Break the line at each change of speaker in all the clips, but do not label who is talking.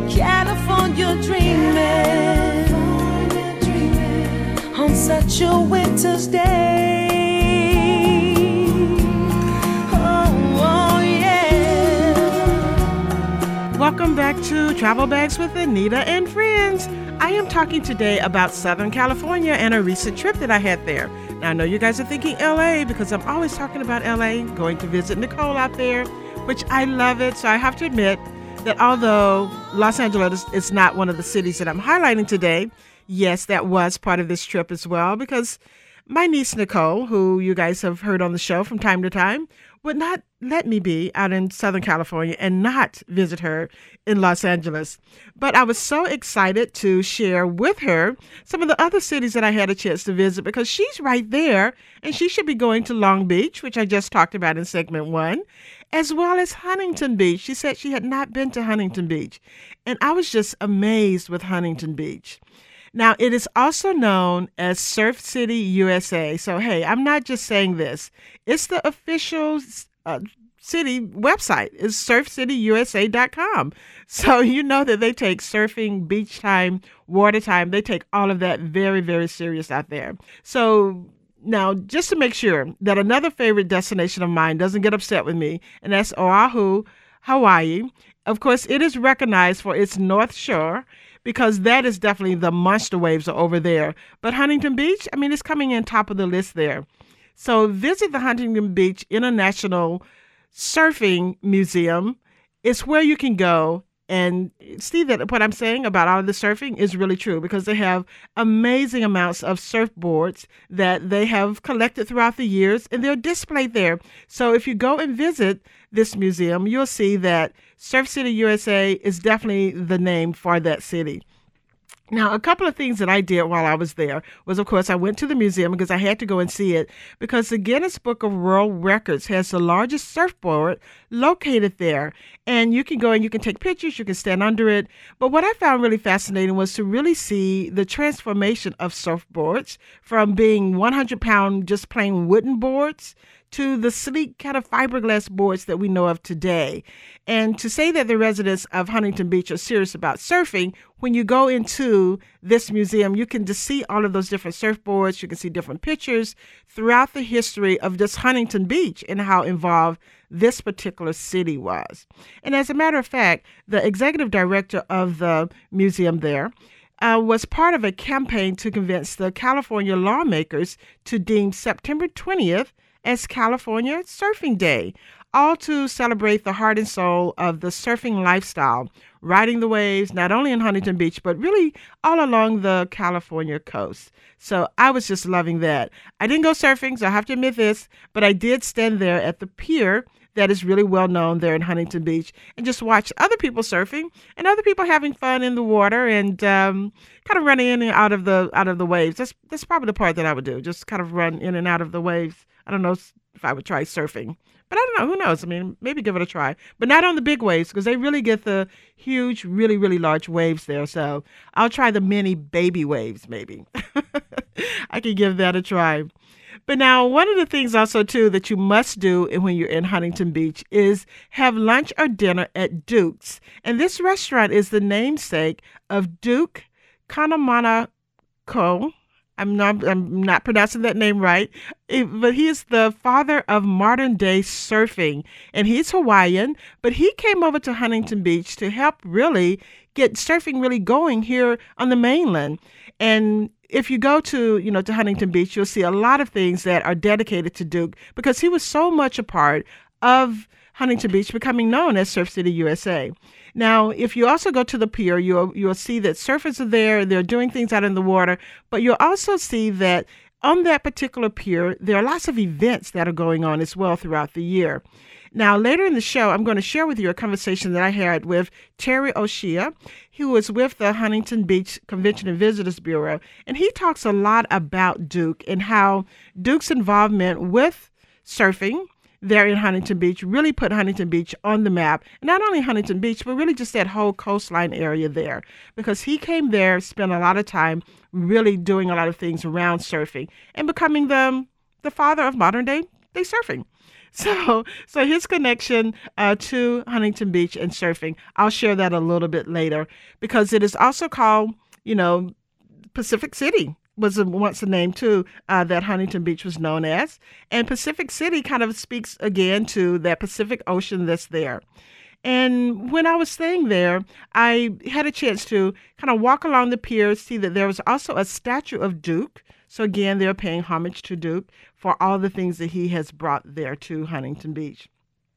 California dreaming on such a winter's day. Oh, yeah.
Welcome back to Travel Bags with Anita and Friends. I am talking today about Southern California and a recent trip that I had there. Now, I know you guys are thinking LA because I'm always talking about LA, going to visit Nicole out there, which I love it. So I have to admit that although Los Angeles is not one of the cities that I'm highlighting today, yes, that was part of this trip as well, because my niece Nicole, who you guys have heard on the show from time to time, would not let me be out in Southern California and not visit her in Los Angeles. But I was so excited to share with her some of the other cities that I had a chance to visit, because she's right there and she should be going to Long Beach, which I just talked about in segment 1, as well as Huntington Beach. She said she had not been to Huntington Beach, and I was just amazed with Huntington Beach. Now, it is also known as Surf City, USA. So, hey, I'm not just saying this. It's the official city website. It's surfcityusa.com. So you know that they take surfing, beach time, water time. They take all of that very, very serious out there. So now, just to make sure that another favorite destination of mine doesn't get upset with me, and that's Oahu, Hawaii. Of course, it is recognized for its North Shore, because that is definitely the monster waves are over there. But Huntington Beach, I mean, it's coming in top of the list there. So visit the Huntington Beach International Surfing Museum. It's where you can go and see that what I'm saying about all of the surfing is really true, because they have amazing amounts of surfboards that they have collected throughout the years, and they're displayed there. So if you go and visit this museum, you'll see that Surf City USA is definitely the name for that city. Now, a couple of things that I did while I was there was, of course, I went to the museum because I had to go and see it, because the Guinness Book of World Records has the largest surfboard located there. And you can go and you can take pictures, you can stand under it. But what I found really fascinating was to really see the transformation of surfboards from being 100-pound just plain wooden boards to the sleek kind of fiberglass boards that we know of today. And to say that the residents of Huntington Beach are serious about surfing, when you go into this museum, you can just see all of those different surfboards. You can see different pictures throughout the history of just Huntington Beach and how involved this particular city was. And as a matter of fact, the executive director of the museum there was part of a campaign to convince the California lawmakers to deem September 20th as California Surfing Day, all to celebrate the heart and soul of the surfing lifestyle, riding the waves, not only in Huntington Beach, but really all along the California coast. So I was just loving that. I didn't go surfing, so I have to admit this, but I did stand there at the pier that is really well known there in Huntington Beach and just watch other people surfing and other people having fun in the water and kind of running in and out of the waves. That's probably the part that I would do, just kind of run in and out of the waves. I don't know if I would try surfing, but I don't know. Who knows? I mean, maybe give it a try, but not on the big waves, because they really get the huge, really, really large waves there. So I'll try the mini baby waves, maybe. I can give that a try. But now, one of the things also, too, that you must do when you're in Huntington Beach is have lunch or dinner at Duke's. And this restaurant is the namesake of Duke Kanemakoa. I'm not pronouncing that name right, but he is the father of modern day surfing, and he's Hawaiian, but he came over to Huntington Beach to help really get surfing really going here on the mainland. And if you go to Huntington Beach, you'll see a lot of things that are dedicated to Duke, because he was so much a part of Huntington Beach becoming known as Surf City USA. Now, if you also go to the pier, you'll see that surfers are there. They're doing things out in the water, but you'll also see that on that particular pier, there are lots of events that are going on as well throughout the year. Now, later in the show, I'm going to share with you a conversation that I had with Terry O'Shea, who is with the Huntington Beach Convention and Visitors Bureau, and he talks a lot about Duke and how Duke's involvement with surfing there in Huntington Beach really put Huntington Beach on the map. And not only Huntington Beach, but really just that whole coastline area there, because he came there, spent a lot of time really doing a lot of things around surfing and becoming the father of modern day surfing. So his connection to Huntington Beach and surfing, I'll share that a little bit later because it is also called, Pacific City was once a name too that Huntington Beach was known as. And Pacific City kind of speaks again to that Pacific Ocean that's there. And when I was staying there, I had a chance to kind of walk along the pier, see that there was also a statue of Duke. So again, they're paying homage to Duke for all the things that he has brought there to Huntington Beach.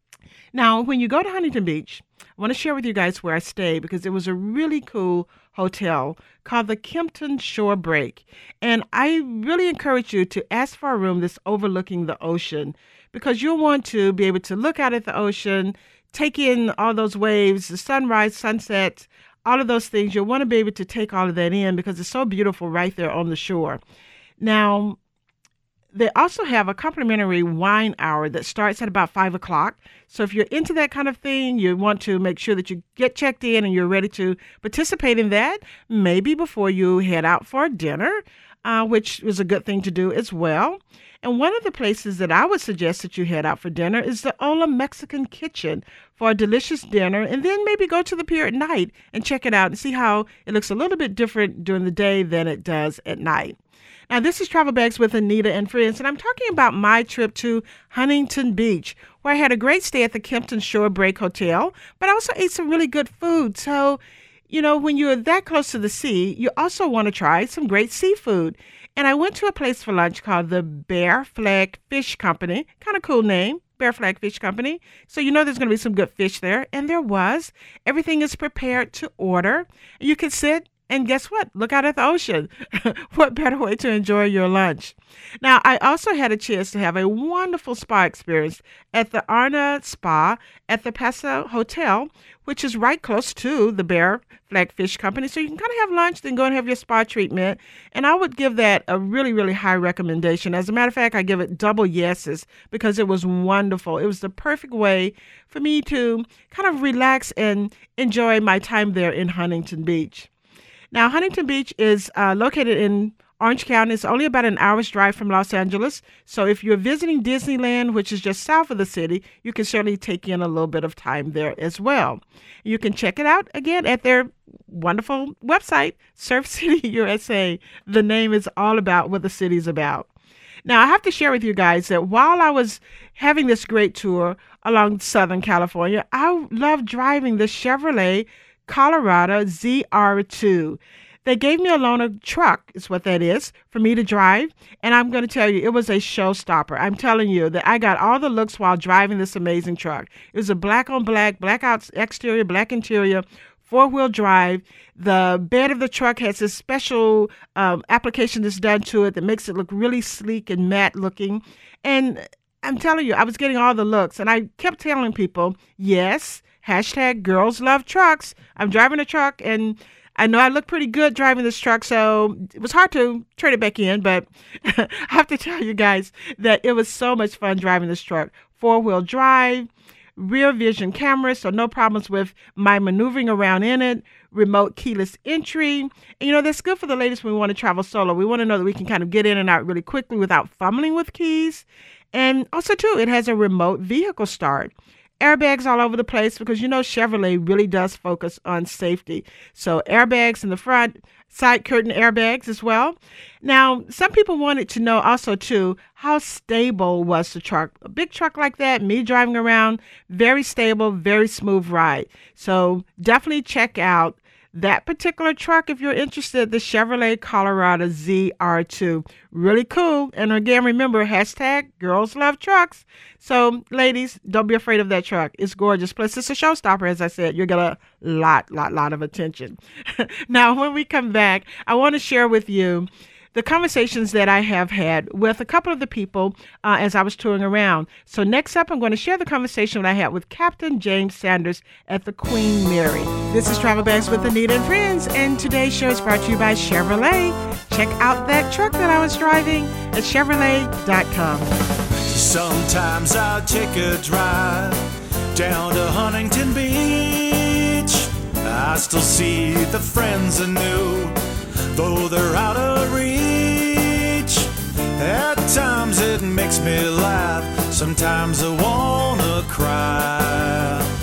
Now, when you go to Huntington Beach, I want to share with you guys where I stayed because it was a really cool hotel called the Kempton Shore Break. And I really encourage you to ask for a room that's overlooking the ocean because you'll want to be able to look out at the ocean, take in all those waves, the sunrise, sunset, all of those things. You'll want to be able to take all of that in because it's so beautiful right there on the shore. Now, they also have a complimentary wine hour that starts at about 5 o'clock. So if you're into that kind of thing, you want to make sure that you get checked in and you're ready to participate in that, maybe before you head out for dinner, which is a good thing to do as well. And one of the places that I would suggest that you head out for dinner is the Ola Mexican Kitchen for a delicious dinner, and then maybe go to the pier at night and check it out and see how it looks a little bit different during the day than it does at night. Now, this is Travel Bags with Anita and Friends, and I'm talking about my trip to Huntington Beach, where I had a great stay at the Kempton Shore Break Hotel, but I also ate some really good food. So, when you're that close to the sea, you also want to try some great seafood. And I went to a place for lunch called the Bear Flag Fish Company. Kind of cool name, Bear Flag Fish Company. So there's going to be some good fish there. And there was. Everything is prepared to order. You can sit and guess what? Look out at the ocean. What better way to enjoy your lunch? Now, I also had a chance to have a wonderful spa experience at the Arna Spa at the Paso Hotel, which is right close to the Bear Flag Fish Company. So you can kind of have lunch, then go and have your spa treatment. And I would give that a really, really high recommendation. As a matter of fact, I give it double yeses because it was wonderful. It was the perfect way for me to kind of relax and enjoy my time there in Huntington Beach. Now, Huntington Beach is located in Orange County. It's only about an hour's drive from Los Angeles. So if you're visiting Disneyland, which is just south of the city, you can certainly take in a little bit of time there as well. You can check it out, again, at their wonderful website, Surf City USA. The name is all about what the city's about. Now, I have to share with you guys that while I was having this great tour along Southern California, I loved driving the Chevrolet Colorado ZR2. They gave me a loaner truck, is what that is, for me to drive. And I'm going to tell you, it was a showstopper. I'm telling you that I got all the looks while driving this amazing truck. It was a black on black, black out exterior, black interior, 4-wheel drive. The bed of the truck has this special application that's done to it that makes it look really sleek and matte looking. And I'm telling you, I was getting all the looks. And I kept telling people, yes, hashtag girls love trucks. I'm driving a truck and I know I look pretty good driving this truck, so it was hard to trade it back in, but I have to tell you guys that it was so much fun driving this truck. 4-wheel drive, rear vision camera, so no problems with my maneuvering around in it, remote keyless entry. And that's good for the ladies when we want to travel solo. We want to know that we can kind of get in and out really quickly without fumbling with keys. And also, too, it has a remote vehicle start. Airbags all over the place because Chevrolet really does focus on safety. So airbags in the front, side curtain airbags as well. Now, some people wanted to know also too, how stable was the truck? A big truck like that, me driving around, very stable, very smooth ride. So definitely check out that particular truck if you're interested, the Chevrolet Colorado ZR2. Really cool. And again, remember, hashtag girls love trucks. So ladies, don't be afraid of that truck. It's gorgeous. Plus, it's a showstopper, as I said. You'll get a lot of attention. Now, when we come back, I want to share with you the conversations that I have had with a couple of the people as I was touring around. So next up, I'm going to share the conversation that I had with Captain James Sanders at the Queen Mary. This is Travel Bags with Anita and Friends, and today's show is brought to you by Chevrolet. Check out that truck that I was driving at Chevrolet.com.
Sometimes I'll take a drive down to Huntington Beach. I still see the friends I knew, though they're out of reach. At times it it makes me laugh. Sometimes I wanna cry.